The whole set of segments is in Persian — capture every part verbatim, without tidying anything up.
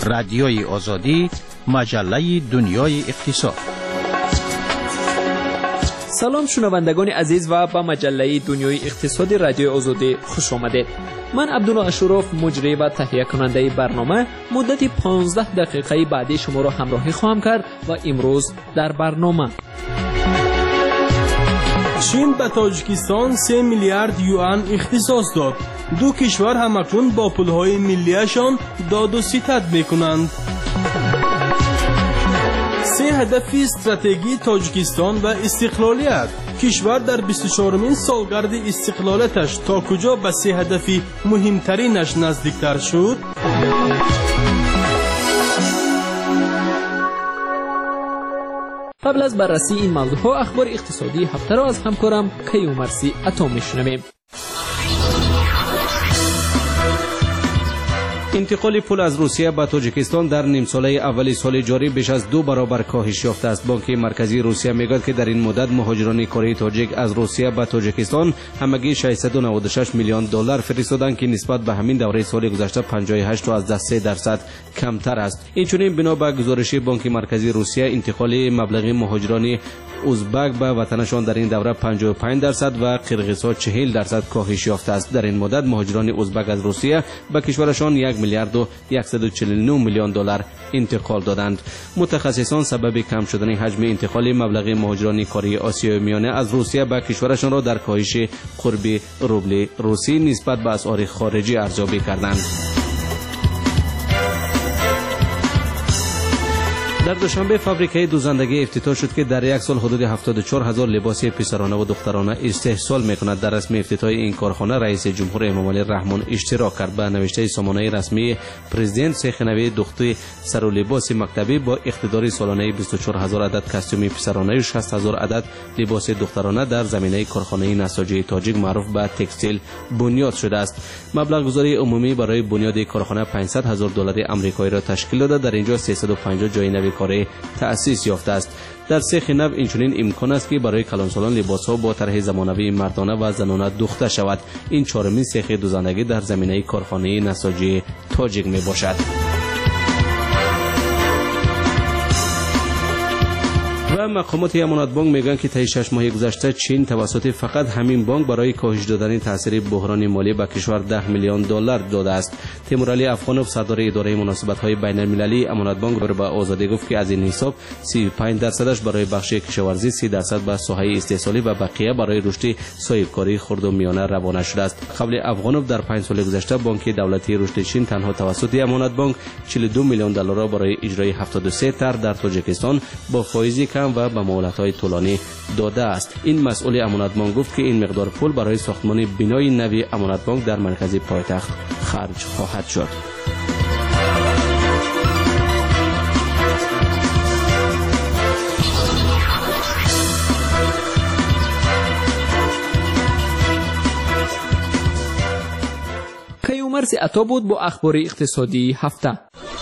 رادیوی آزادی، مجله دنیای اقتصاد. سلام شنوندگان عزیز و به مجله دنیای اقتصاد رادیوی آزادی خوش آمدید. من عبدالله اشرف مجری و تهیه کننده برنامه مدت پانزده دقیقه بعدی شما را همراهی خواهم کرد و امروز در برنامه چین به تاجیکستان سه میلیارد یوان اختصاص داد. دو کشور همکنون با پولهای ملیشان داد و ستد میکنند. سه هدف استراتژی تاجیکستان و استقلالیت. کشور در بیست و چهارمین سالگرد استقلالتش تا کجا به سه هدف مهمترینش نزدیکتر شد؟ قبل از بررسی این موضوع ها اخبار اقتصادی هفته را از همکارم کیومرثی عطا میشنویم. انتقال پول از روسیه به تاجیکستان در نیم ساله اول سال جاری بیش از دو برابر کاهش یافته است. بانک مرکزی روسیه میگوید که در این مدت مهاجران کره تاجیک از روسیه به تاجیکستان همگی ششصد و نود و شش میلیون دلار فرستادند که نسبت به همین دوره سال گذشته پنجاه و هشت و از سه درصد کمتر است. اینچنین بنا به گزارش بانک مرکزی روسیه انتقال مبلغ مهاجران ازبک به وطنشان در این دوره پنجاه و پنج درصد و قرقیزها چهل درصد کاهش یافته است. در این مدت مهاجران ازبک از روسیه به کشورشان یک میلیارد و صد و چهل و نه میلیون دلار انتقال دادند. متخصصان سبب کم شدن حجم انتقال مبلغ مهاجران کره آسیای میانه از روسیه به کشورشان را در کاهش قرب روبل روسی نسبت به اسعار خارجی ارزیابی کردند. در دوشنبه فابریکه دوزندگی افتتاح شد که در یک سال حدود هفتاد و چهار هزار لباس پسرانه و دخترانه استحصال میکند. در رسم افتتاح این کارخانه رئیس جمهور امامعلی رحمان اشتراک کرد. به نوشته سامانه رسمی پرزیدنت سیخ نوی دختر سر و لباس مکتبی با اقتدار سالانه بیست و چهار هزار عدد کاستوم پسرانه و شصت هزار عدد لباس دخترانه در زمینه کارخانه نساجی تاجیک معروف به تکستیل بنیاد شده است. مبلغ گذاری عمومی برای بنیاد کارخانه پانصد هزار دلار آمریکایی را تشکیل داده. در اینجا سیصد و پنجاه جای نوی کاری تأسیس یافته است. در سیخ نو اینچنین امکان است که برای کلانسالان لباس‌ها با طرح زمانوی مردانه و زنانه دوخته شود. این چهارمین سیخ دوزندگی در زمینه کارخانه نساجی تاجیک می باشد. و مقامات امانت بانک میگن که طی شش ماه گذشته چین توسط فقط همین بانک برای کاهش دادن تاثیر بحران مالی به کشور ده میلیون دلار داده است. تیمورعلی افغانوف صدر اداره مناسبت‌های بین‌المللی امانت بانک به آزادی گفت که از این حساب سی و پنج درصدش برای بخش کشاورزی، سی درصد به ساحه استحصالی و بقیه برای رشد صاحبکاری خرد و میانه روانه شده است. قبل افغانوف در پنج سال گذشته بانک دولتی رشد چین تنها توسط امانت بانک چهل و دو میلیون دلار برای اجرای هفتاد و سه طرح در تاجیکستان با فایزی کم و با مهلت‌های طولانی داده است. این مسئول امانت بانک گفت که این مقدار پول برای ساختمان بنای نوی امانت بانک در مرکز پایتخت خرج خواهد شد. کیومرثی عطا بود با اخبار اقتصادی هفته.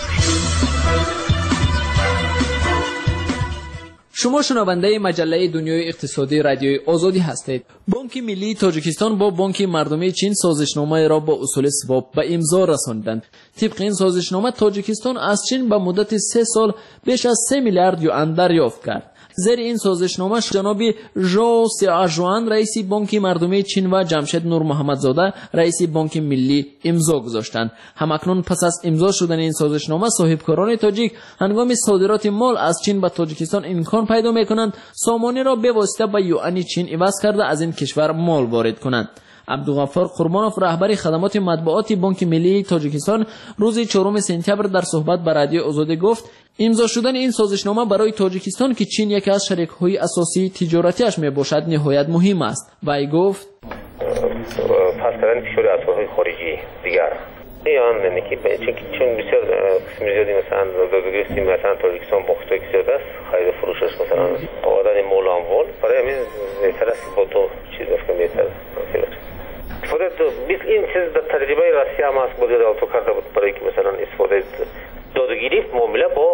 شما شنونده مجله دنیای اقتصادی رادیوی آزادی هستید. بانک ملی تاجیکستان با بانک مردمی چین سازشنامه را با اصول سواب به امضا رساندند. طبق این سازشنامه تاجیکستان از چین به مدت سه سال بیش از سه میلیارد یوان دریافت کرد. زیر این سازشنامه جناب ژو سیاژوان رئیس بانک مردمی چین و جمشید نور محمدزاده رئیس بانک ملی امضا گذاشتند. همکنون پس از امضا شدن این سازشنامه صاحبکاران تاجیک هنگام صادرات مال از چین به تاجیکستان امکان پیدا می‌کنند سامانه را به واسطه به یوان چین عوض کرده از این کشور مال وارد کنند. عبدالغفار قربانوف رهبر خدمات مطبوعاتی بانک ملی تاجیکستان روز چهارم سپتامبر در صحبت با رادیو آزادی گفت امضا شدن این سازشنامه برای تاجیکستان که چین یکی از شریک‌های اساسی تجارتیش میباشد نهایت مهم است. وی گفت پس کردن فشار اسعارهای خارجی دیگر ایان یعنی که چون بسیار قسم زیادی مثلا بگیریم مثلا تاجیکستان باختای زیاد است خرید فروشش مثلا آوردن مال اموال برای همین بهتر است با تو چیز است که بهتر استفاده بیس این چیز در تجربه روسیه هم است بوده دالتو کرده بود برای که مثلا استفاده دادگیری معامله با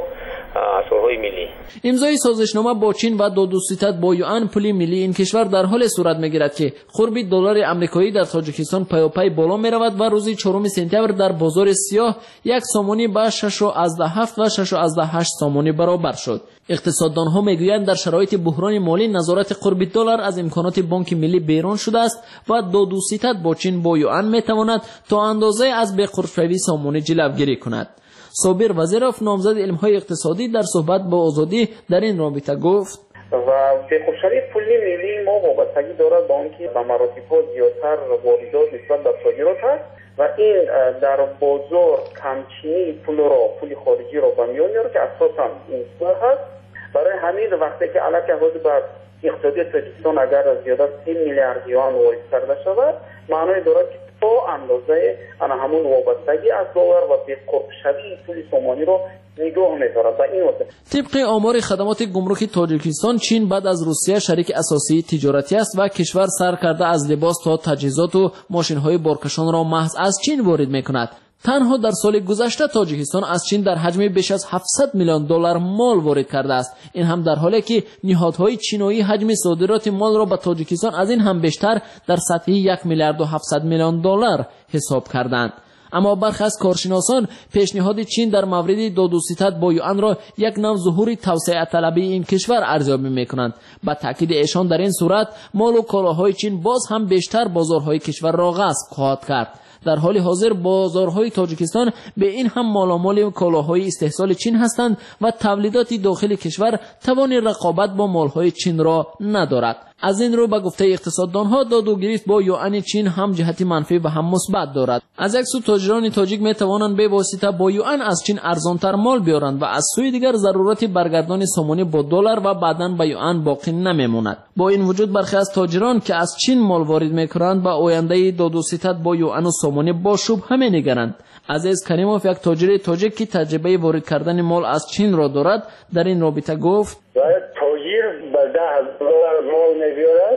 اسعارهای ملی. امضای سازشنامه با چین و دو دوستیت با یوان پول ملی این کشور در حال صورت میگیرد که قرب دلار آمریکایی در تاجیکستان پیاپی بالا میرود و روز چهارم سپتامبر در بازار سیاه یک سامانی به شش و هفت و شش و هشت سامانی برابر شد. اقتصاددانها میگویند در شرایط بحران مالی نظارت قرب دلار از امکانات بانک ملی بیرون شده است و دو دوستیت با چین با یوان میتواند تا اندازه از به قرب شوی سامانی جلوگیری کند. صابر وزیرов نامزد علم‌های اقتصادی در صحبت با آزادی در این رابطه گفت و به قرب‌شوی پولی ملی ما وابستگی دارد به آنکه به مراتب زیادتر واردات نسبت به صادرات است و این در بازار کمچینی پول را پول خارجی را به میان میاره که اساساً این سوال هست. برای همین وقتی که علاوه بر اقتصادی تاجیکستان اگر زیاده سی میلیارد یوان وارد کرده شود معنی دارد که تا اندازه آن همون وابستگی از دلار و به قرب شوی پول سومانی رو نگاه می‌دارد. و این واسه طبق آمار خدمات گمرکی تاجیکستان چین بعد از روسیه شریک اساسی تجارتی است و کشور سر کرده از لباس تا تجهیزات و ماشین‌های بارکشان را محض از چین وارد می‌کند. تنها در سال گذشته تاجیکستان از چین در حجم بیش از هفتصد میلیون دلار مال وارد کرده است. این هم در حالی که نهادهای چینی حجم صادرات مال را به تاجیکستان از این هم بیشتر در سطح یک میلیارد و هفتصد میلیون دلار حساب کردند. اما برخی از کارشناسان پیشنهاد چین در مورد دو دوستیت با یوان را یک نوع ظهور توسعه طلبی این کشور ارزیابی میکنند. با تاکید ایشان در این صورت مال و کالاهای چین باز هم بیشتر بازارهای کشور را غصب خواهد کرد. در حال حاضر بازارهای تاجیکستان به این هم مالامال کالاهای استحصال چین هستند و تولیدات داخل کشور توان رقابت با مالهای چین را ندارد. از این رو به گفته اقتصاددانها داد و گریخت با یوان چین هم جهت منفی و هم مثبت دارد. از یک سو تاجران تاجیک می توانند به واسطه با یوان از چین ارزانتر مال بیارند و از سوی دیگر ضرورت برگردان سامانی با دلار و بعداً به یوان باقی نمیماند. با این وجود برخی از تاجران که از چین مال وارد میکنند به آینده دو دوستیت با یوان و سامانی با شبهه می‌نگرند. عزیز کریموف یک تاجر تاجیک که تجربه وارد کردن مال از چین را دارد در این رابطه گفت تاجر به ده هزار مال می‌بیارد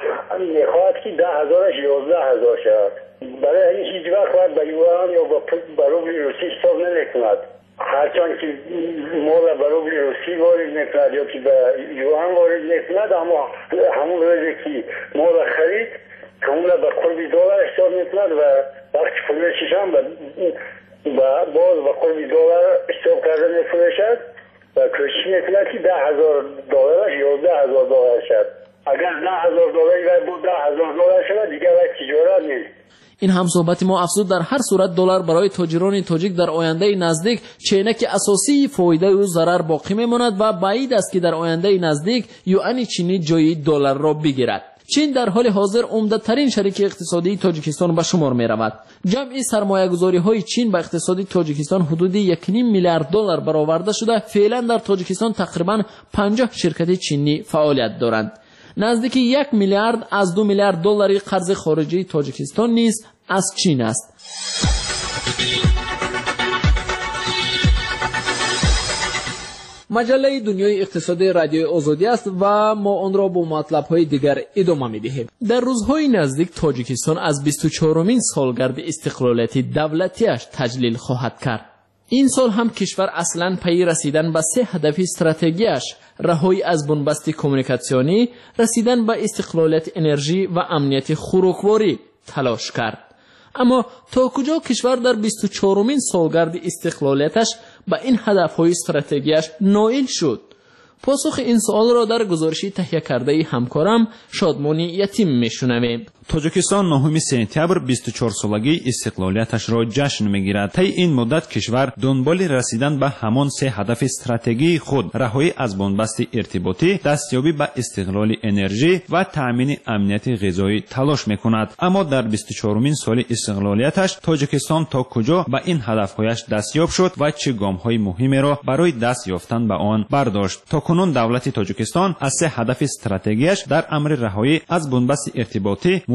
میخواهد که ده هزارش یازده هزار شود. برای این هیچ وقت باید به یوان یا به روبل روسی حساب نمی‌کند. هرچند که مال به روبل روسی وارد می‌کند یا که به یوان وارد می‌کند اما همون روزی که مال خرید همون به قرب دلار حساب می‌کند و وقتی فروشش هم با باز به قرب دلار حساب کرده می‌فروشد و کوشش می‌کند که ده هزار دلارش یازده هزار دلار شد. اگر ده هزار دلاری بود ده هزار دلار شد دیگه وقت تجارت نیست. این هم صحبت ما افزود در هر صورت دلار برای تاجران تاجیک در آینده نزدیک چینک اساسی فایده و ضرر باقی میماند و بعید است که در آینده نزدیک یوان چینی جای دلار را بگیرد. چین در حال حاضر عمده ترین شریک اقتصادی تاجیکستان به شمار می رود. جمعی سرمایه گذاری های چین به اقتصادی تاجیکستان حدود یک و نیم میلیارد دلار برآورده شده. فعلا در تاجیکستان تقریبا پنجاه شرکت چینی فعالیت دارند. نزدیک یک میلیارد از دو میلیارد دلاری قرض خارجی تاجیکستان نیز از چین است. مجله دنیای اقتصادی رادیوی آزادی است و ما آن را با مطلب‌های دیگر ادامه می‌دهیم. در روزهای نزدیک تاجیکستان از بیست و چهارمین سالگرد استقلالیت دولتیش تجلیل خواهد کرد. این سال هم کشور اصلاً پی رسیدن به سه هدف استراتژیش، رهایی از بنبست کمیونیکاسیونی، رسیدن به استقلالیت انرژی و امنیت خوراکواری تلاش کرد. اما تا کجا کشور در بیست و چهارمین سالگرد استقلالیتش به این هدف‌های استراتژیش نائل شد؟ پاسخ این سوال را در گزارشی تهیه کرده همکارم شادمانی یتیم میشنویم. تاجیکستان نهم سپتامبر بیست و چهار سالگی استقلالیتش را جشن میگیرد. طی این مدت کشور دنبال رسیدن به همان سه هدف استراتژی خود، رهایی از بنبست ارتباطی، دستیابی به استقلال انرژی و تأمین امنیت غذایی تلاش میکند. اما در بیست و چهارمین سال استقلالیتش تاجیکستان تا کجا به این هدفهایش دستیاب شد و چه گام‌های مهمی را برای دست یافتن به آن برداشت؟ تاکنون دولت تاجیکستان از سه هدف استراتژیش در امر رهایی از بنبست ارتباطی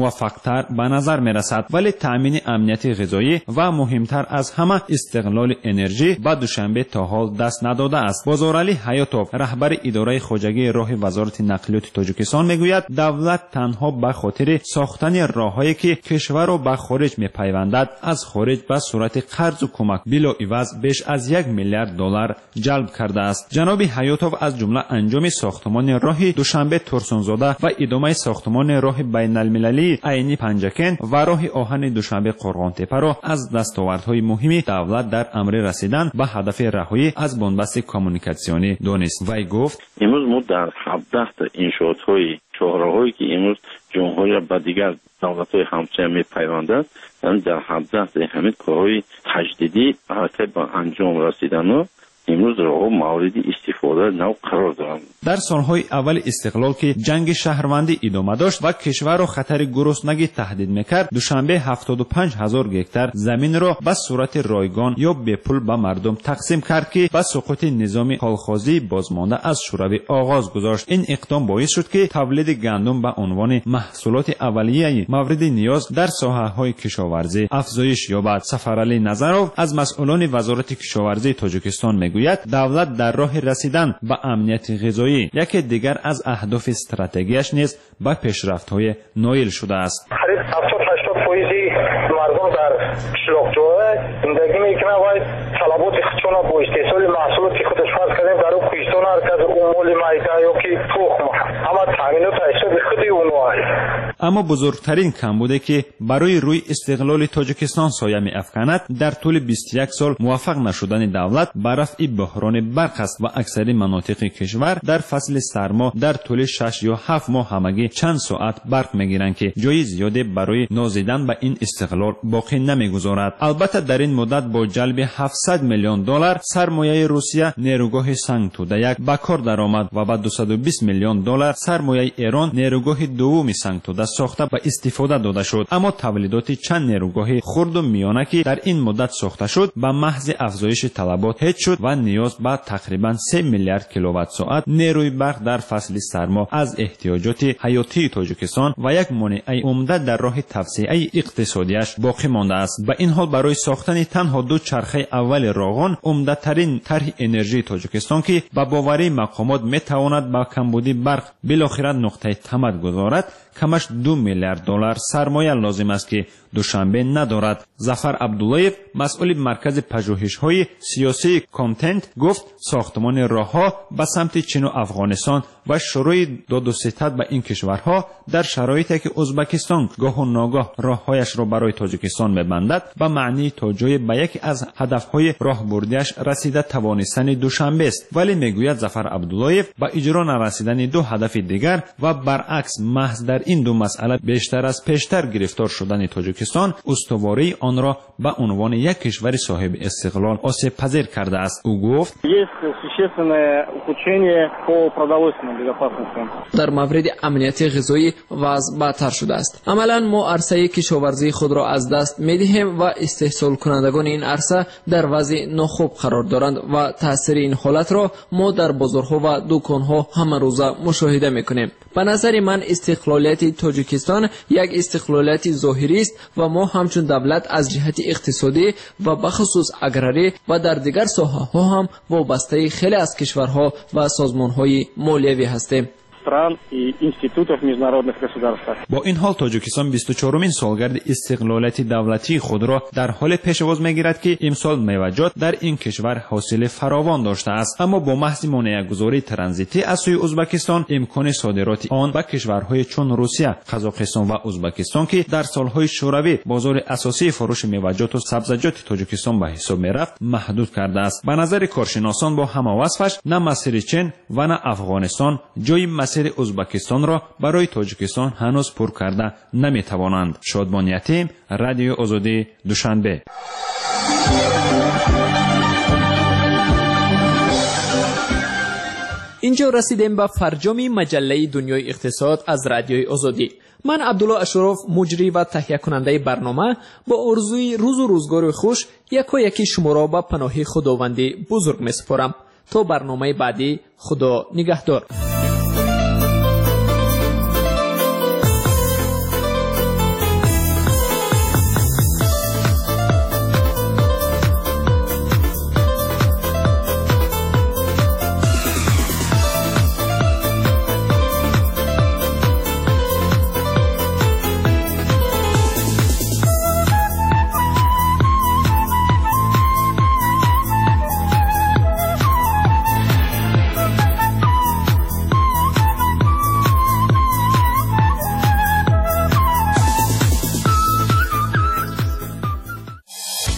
موفقتر به نظر می رسد، ولی تأمین امنیت غذایی و مهمتر از همه استقلال انرژی به دوشنبه تا حال دست نداده است. بازارعلی حیاتوف، رهبر اداره خوجگی راه وزارت نقلیات تاجیکستان میگوید دولت تنها به خاطر ساختن راههایی که کشور را به خارج میپیوندد از خارج به صورت قرض و کمک بلا عوض بیش از یک میلیارد دلار جلب کرده است. جناب حیاتوف از جمله انجام ساختمان راه دوشنبه ترسونزاده و ادامه ساختمان راه بین المللی عینی پنجکن و راه آهن دوشنبه قرغانتپه را از دستاوردهای مهمی دولت در امر رسیدن به هدف رهایی از بنبست کمونیکاسیونی دانست. وی گفت امروز ما در هفده تا انشاءات‌های چهارراهایی که امروز جمهوری با دیگر دولت‌های همسایه می‌پیوندند، یعنی در هفده تا همین کارهای تجدیدی حرکت به انجام رسیدن امروز راه مورد استفاده نو قرار دارند. در سالهای اول استقلال که جنگ شهروندی ادامه داشت و کشور را خطر گرسنگی تهدید میکرد، دوشنبه هفتاد و پنج هزار گکتار زمین را به صورت رایگان یا به پول به مردم تقسیم کرد که با سقوط نظام کالخوازی بازمانده از شوروی آغاز گذاشت. این اقدام باعث شد که تولید گندم به عنوان محصولات اولیه مورد نیاز در ساحه‌های کشاورزی افزایش یابد. سفرعلی نظرов از مسئولان وزارت کشاورزی تاجیکستان میگوید دولت در راه رسیدن به امنیت غذایی یکی دیگر از اهداف استراتژیش نیز به پیشرفت‌های نایل شده است. قریب هفتاد هشتاد درصد مردم در قشلاق‌جوها زندگی میکنند و طلبات خودشون با استحصال محصولاتی خودش فرض کردن در اون کوهستان هر کدوم مول میده یا که تخم اما تامینات حساب خودی اونها. اما بزرگترین کمبودی که برای روی استقلال تاجیکستان سایه می‌افکند در طول بیست و یک سال موفق نشدن دولت به رفع بحران برق است و اکثر مناطق کشور در فصل سرما در طول شش یا هفت ماه همگی چند ساعت برق میگیرند که جای زیادی برای نازیدن به این استقلال باقی نمیگذارد. البته در این مدت با جلب هفتصد میلیون دلار سرمایه روسیه نیروگاه سنگ توده یک به کار درآمد و با دویست و بیست میلیون دلار سرمایه ایران نیروگاه دوم سنگ توده ساخته به استفاده داده شد. اما تولیدات چند نیروگاه خرد و میانه که در این مدت ساخته شد به محض افزایش طلبات هیچ شد و نیاز به تقریبا سه میلیارد کیلووات ساعت نیروی برق در فصل سرما از احتیاجات حیاتی تاجیکستان و یک مانع عمده در راه توسعه اقتصادیش باقی مانده است. به این حال برای ساختن تنها دو چرخه اول راغان عمده ترین طرح انرژی تاجیکستان که به باوری مقامات میتواند با کمبودی برق بالاخره نقطه تمد گذارد کمش دو میلیارد دلار سرمایه لازم است که دوشنبه ندارد. ظفر عبداللهیف مسئول مرکز پژوهش‌های سیاسی کانتنت گفت ساختمان راه‌ها به سمت چین و افغانستان و شروع داد و ستد به این کشورها در شرایطی که ازبکستان گاه و ناگاه راههایش را برای تاجیکستان می‌بندد به معنی تا جای به یکی از هدف‌های راهبردیش رسیده توانستن دوشنبه است. ولی میگوید ظفر عبداللهیف با اجرا نرسیدن دو هدف دیگر و برعکس محض در این دو مسئله بیشتر از پیشتر گرفتار شدن تاجیکستان استواری آن را به عنوان یک کشور صاحب استقلال آسیب پذیر کرده است. او گفت در مورد امنیت غذایی وضع بدتر شده است. عملا ما عرصه کشاورزی خود را از دست می‌دهیم و استحصال کنندگان این عرصه در وضع ناخوب قرار دارند و تاثیر این حالت را ما در بازارها و دکانها همه روزه مشاهده می‌کنیم. به نظر من استقلالیت تاجیکستان یک استقلالیت ظاهری است و ما همچون دولت از جهت اقتصادی و بخصوص اگراری و در دیگر ساحه‌ها هم وابسته خیلی از کشورها و سازمان‌های مالیوی هستیم. با این حال تاجیکستان بیست و چهارمین سالگرد استقلالیت دولتی خود را در حال پیشواز می‌گیرد که امسال میوه‌جات در این کشور حاصل فراوان داشته است. اما با محض مانع‌گذاری ترانزیتی از سوی ازبکستان امکان صادرات آن به کشورهای چون روسیه، قزاقستان و ازبکستان که در سالهای شوروی بازار اساسی فروش میوه‌جات و سبزیجات تاجیکستان به حساب می‌رفت محدود کرده است. به نظر کارشناسان با همه وصفش نه مسیر چین و نه افغانستان جای مسیر ازبکستان را برای تاجیکستان هنوز پر کرده نمیتوانند. شادمان یتیم، رادیو آزادی، دوشنبه. اینجا رسیدیم به فرجام مجله دنیای اقتصاد از رادیوی آزادی. من عبدالله اشرف مجری و تهیه کننده برنامه با آرزوی روز و روزگار خوش یکا یکی شما را به پناه خداوندی بزرگ میسپارم. تا برنامه بعدی خدا نگهدار.